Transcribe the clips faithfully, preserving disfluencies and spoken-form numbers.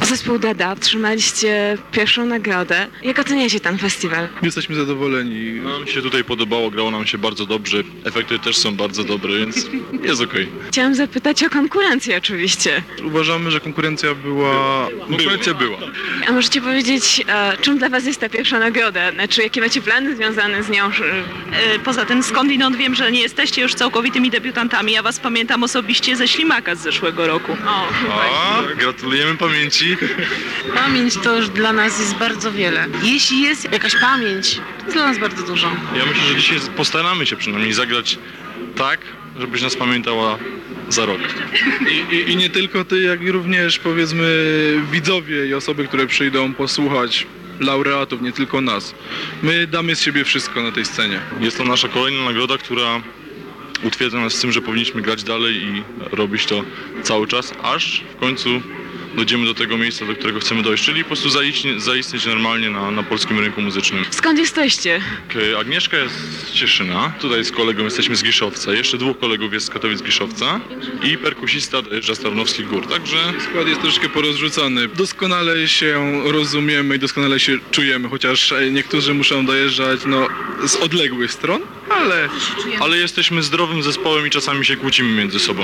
Zespół Dada, otrzymaliście pierwszą nagrodę. Jak oceniacie ten festiwal? Jesteśmy zadowoleni. Nam się tutaj podobało, grało nam się bardzo dobrze, efekty też są bardzo dobre, więc jest okej. Chciałam zapytać o konkurencję oczywiście. Uważamy, że konkurencja była... Konkurencja była. A możecie powiedzieć, e, czym dla was jest ta pierwsza nagroda? Znaczy, jakie macie plany związane z nią? E, Poza tym skądinąd wiem, że nie jesteście już całkowitymi debiutantami. Ja was pamiętam osobiście ze Ślimaka z zeszłego roku. O, A, gratulujemy pamięci. Pamięć to już dla nas jest bardzo wiele. Jeśli jest jakaś pamięć, to jest dla nas bardzo dużo. Ja myślę, że dzisiaj postaramy się przynajmniej zagrać tak, żebyś nas pamiętała za rok. I, i, I nie tylko ty, jak i również powiedzmy widzowie i osoby, które przyjdą posłuchać laureatów, nie tylko nas. My damy z siebie wszystko na tej scenie. Jest to nasza kolejna nagroda, która utwierdza nas w tym, że powinniśmy grać dalej i robić to cały czas, aż w końcu dojdziemy do tego miejsca, do którego chcemy dojść, czyli po prostu zaistnieć, zaistnieć normalnie na, na polskim rynku muzycznym. skąd jesteście? Agnieszka jest z Cieszyna, tutaj z kolegą jesteśmy z Giszowca, jeszcze dwóch kolegów jest z Katowic-Giszowca i perkusista dojeżdża z Tarnowskich Gór, także... Skład jest troszkę porozrzucany. Doskonale się rozumiemy i doskonale się czujemy, chociaż niektórzy muszą dojeżdżać no, z odległych stron, ale... Ale jesteśmy zdrowym zespołem i czasami się kłócimy między sobą.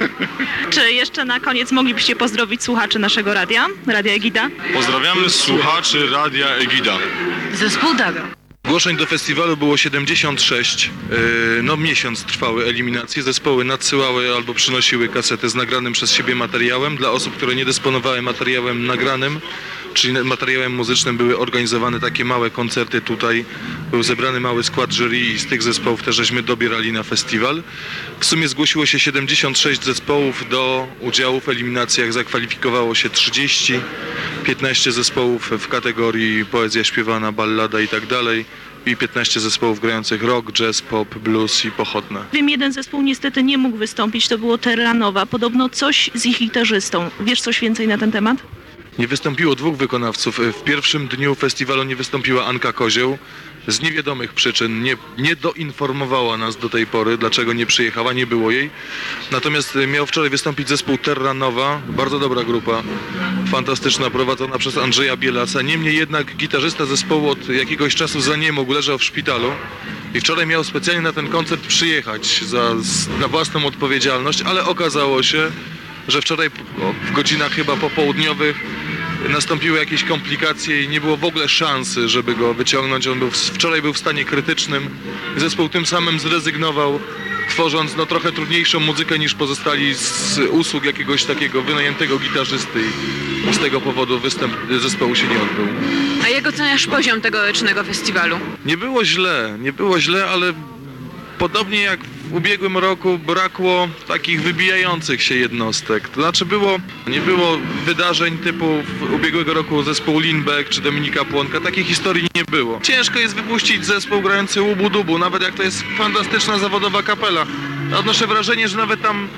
Czy jeszcze na koniec moglibyście pozdrowić słuchaczy naszego radia, Radia Egida? Pozdrawiamy słuchaczy Radia Egida. Zespół Dada. Zgłoszeń do festiwalu było siedemdziesiąt sześć, yy, no miesiąc trwały eliminacje, zespoły nadsyłały albo przynosiły kasety z nagranym przez siebie materiałem. Dla osób, które nie dysponowały materiałem nagranym, czyli materiałem muzycznym, były organizowane takie małe koncerty tutaj, był zebrany mały skład jury i z tych zespołów też żeśmy dobierali na festiwal. W sumie zgłosiło się siedemdziesiąt sześć zespołów, do udziału w eliminacjach zakwalifikowało się trzydzieści, piętnaście zespołów w kategorii poezja śpiewana, ballada i tak dalej i piętnaście zespołów grających rock, jazz, pop, blues i pochodne. Wiem, jeden zespół niestety nie mógł wystąpić, to było Terranowa. Podobno coś z ich gitarzystą. Wiesz coś więcej na ten temat? Nie wystąpiło dwóch wykonawców. W pierwszym dniu festiwalu nie wystąpiła Anka Kozioł. Z niewiadomych przyczyn nie, nie doinformowała nas do tej pory, dlaczego nie przyjechała, nie było jej. Natomiast miał wczoraj wystąpić zespół Terranowa, bardzo dobra grupa, fantastyczna, prowadzona przez Andrzeja Bielasa. Niemniej jednak gitarzysta zespołu od jakiegoś czasu zaniemógł, leżał w szpitalu. I wczoraj miał specjalnie na ten koncert przyjechać za, na własną odpowiedzialność, ale okazało się, że wczoraj w godzinach chyba popołudniowych nastąpiły jakieś komplikacje i nie było w ogóle szansy, żeby go wyciągnąć. On był, wczoraj był w stanie krytycznym. Zespół tym samym zrezygnował, tworząc no, trochę trudniejszą muzykę niż pozostali z usług jakiegoś takiego wynajętego gitarzysty i z tego powodu występ zespołu się nie odbył. A jak oceniasz poziom tegorocznego festiwalu? Nie było źle, nie było źle, ale podobnie jak w ubiegłym roku brakło takich wybijających się jednostek. To znaczy było, nie było wydarzeń typu w ubiegłego roku zespół Lindbeck czy Dominika Płonka. Takiej historii nie było. Ciężko jest wypuścić zespół grający łubu-dubu, nawet jak to jest fantastyczna zawodowa kapela. Odnoszę wrażenie, że nawet tam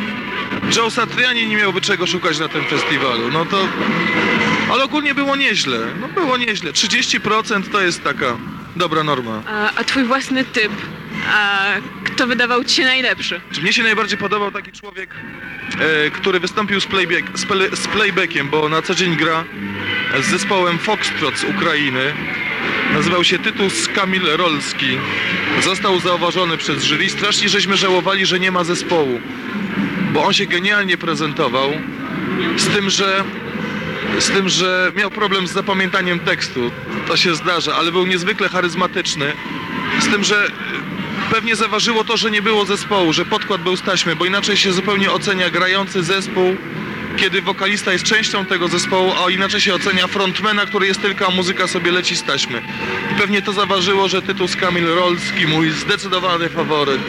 Joe Satriani nie miałby czego szukać na tym festiwalu. No to... Ale ogólnie było nieźle. No było nieźle. trzydzieści procent to jest taka dobra norma. A, a twój własny typ? A kto wydawał ci się najlepszy? Mnie się najbardziej podobał taki człowiek, e, który wystąpił z, playback, z, play, z playbackiem, bo na co dzień gra z zespołem Foxtrot z Ukrainy. Nazywał się Tytus Kamil Rolski. Został zauważony przez jury. Strasznie żeśmy żałowali, że nie ma zespołu, bo on się genialnie prezentował, z tym, że z tym, że miał problem z zapamiętaniem tekstu. To się zdarza, ale był niezwykle charyzmatyczny. Z tym, że pewnie zaważyło to, że nie było zespołu, że podkład był z taśmy, bo inaczej się zupełnie ocenia grający zespół, kiedy wokalista jest częścią tego zespołu, a inaczej się ocenia frontmana, który jest tylko, a muzyka sobie leci z taśmy. I pewnie to zaważyło, że Tytus Kamil Rolski, mój zdecydowany faworyt,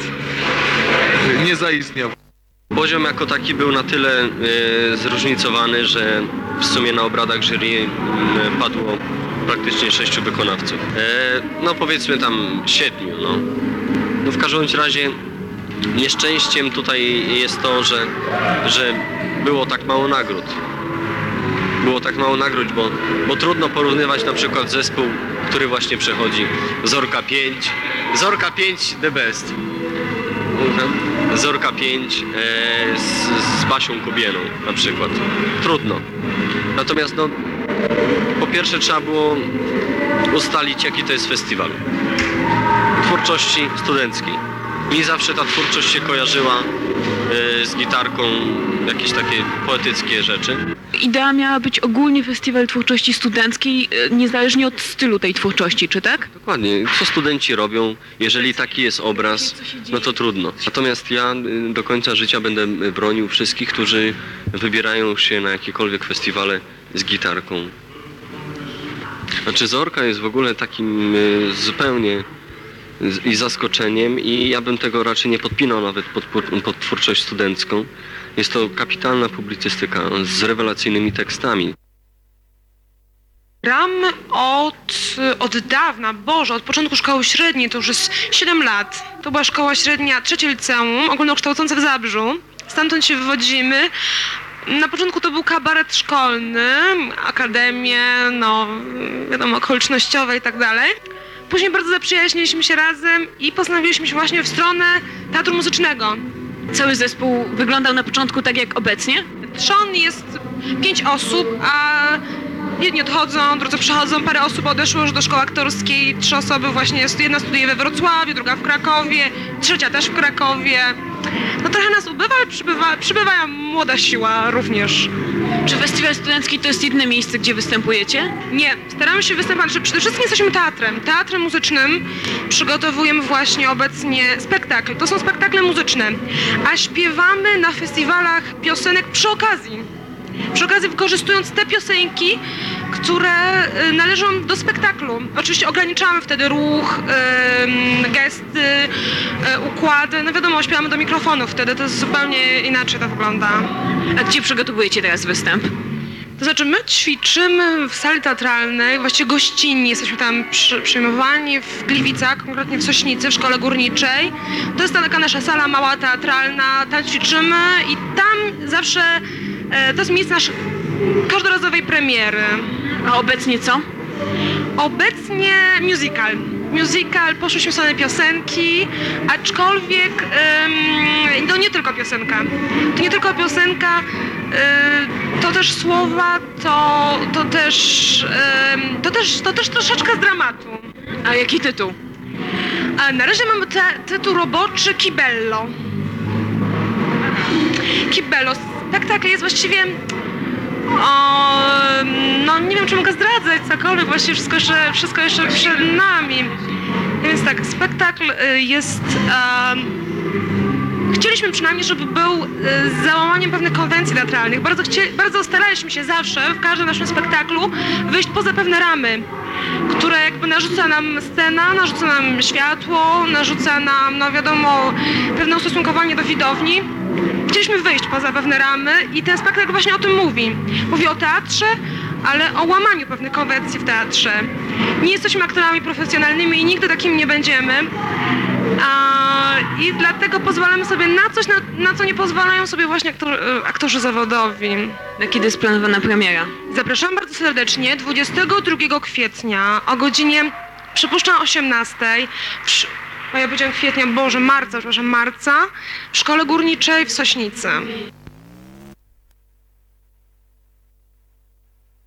nie zaistniał. Poziom jako taki był na tyle y, zróżnicowany, że w sumie na obradach jury y, padło praktycznie sześciu wykonawców. E, no powiedzmy tam siedmiu, no. No w każdym razie nieszczęściem tutaj jest to, że, że było tak mało nagród. Było tak mało nagród, bo, bo trudno porównywać na przykład zespół, który właśnie przechodzi Zorka pięć. Zorka pięć the best. Zorka pięć e, z, z Basią Kubieną na przykład. Trudno. Natomiast no, po pierwsze trzeba było ustalić, jaki to jest festiwal twórczości studenckiej. Mi zawsze ta twórczość się kojarzyła e, z gitarką, jakieś takie poetyckie rzeczy. Idea miała być ogólnie festiwal twórczości studenckiej, e, niezależnie od stylu tej twórczości, czy tak? Dokładnie. Co studenci robią, jeżeli taki jest obraz, no to trudno. Natomiast ja y, do końca życia będę bronił wszystkich, którzy wybierają się na jakiekolwiek festiwale z gitarką. Znaczy Zorka jest w ogóle takim y, zupełnie z- i zaskoczeniem i ja bym tego raczej nie podpinał nawet pod, pod twórczość studencką. Jest to kapitalna publicystyka z rewelacyjnymi tekstami. Gram od, od dawna, Boże, od początku szkoły średniej, to już jest siedem lat. To była szkoła średnia, trzecie liceum, ogólnokształcące w Zabrzu. Stamtąd się wywodzimy. Na początku to był kabaret szkolny, akademie, no wiadomo, okolicznościowe i tak dalej. Później bardzo zaprzyjaźniliśmy się razem i postanowiliśmy się właśnie w stronę teatru muzycznego. Cały zespół wyglądał na początku tak jak obecnie? Trzon jest pięć osób, a jedni odchodzą, drudzy przychodzą, parę osób odeszło już do szkoły aktorskiej, trzy osoby właśnie, jedna studiuje we Wrocławiu, druga w Krakowie, trzecia też w Krakowie. No trochę nas ubywa, ale przybywa, przybywa młoda siła również. Czy festiwal studencki to jest jedyne miejsce, gdzie występujecie? Nie, staramy się występować, że przede wszystkim jesteśmy teatrem, teatrem muzycznym. Przygotowujemy właśnie obecnie spektakl, to są spektakle muzyczne, a śpiewamy na festiwalach piosenek przy okazji. Przy okazji wykorzystując te piosenki, które y, należą do spektaklu. Oczywiście ograniczamy wtedy ruch, y, gesty, y, układy. No wiadomo, śpiewamy do mikrofonu wtedy, to jest zupełnie inaczej to wygląda. A gdzie przygotowujecie teraz występ? To znaczy my ćwiczymy w sali teatralnej, właściwie gościnni, jesteśmy tam przy, przyjmowani w Gliwicach, konkretnie w Sośnicy, w szkole górniczej. To jest taka nasza sala mała teatralna, tam ćwiczymy i tam zawsze e, to jest miejsce naszej każdorazowej premiery. A obecnie co? Obecnie musical. Musical, poszłyśmy w stronę piosenki, aczkolwiek ym, to nie tylko piosenka. To nie tylko piosenka, y, to też słowa, to, to, też, ym, to, też, to też troszeczkę z dramatu. A jaki tytuł? A na razie mamy te, tytuł roboczy Kibello. Kibello. Spektakl jest właściwie... O, no nie wiem, czy mogę zdradzać cokolwiek, właściwie wszystko jeszcze, wszystko jeszcze przed nami. Więc tak, spektakl y, jest... Um, chcieliśmy przynajmniej, żeby był y, z załamaniem pewnych konwencji teatralnych. Bardzo, chcie, bardzo staraliśmy się zawsze, w każdym naszym spektaklu, wyjść poza pewne ramy, które jakby narzuca nam scena, narzuca nam światło, narzuca nam, no wiadomo, pewne ustosunkowanie do widowni. Chcieliśmy wyjść poza pewne ramy i ten spektakl właśnie o tym mówi. Mówi o teatrze, ale o łamaniu pewnych konwencji w teatrze. Nie jesteśmy aktorami profesjonalnymi i nigdy takimi nie będziemy. A, I dlatego pozwalamy sobie na coś, na, na co nie pozwalają sobie właśnie aktor, aktorzy zawodowi. Na kiedy jest planowana premiera? Zapraszam bardzo serdecznie dwudziestego drugiego kwietnia o godzinie, przypuszczam, osiemnastej. Przy, o ja powiedziałam kwietnia, Boże, marca, przepraszam, marca, w szkole górniczej w Sośnicy.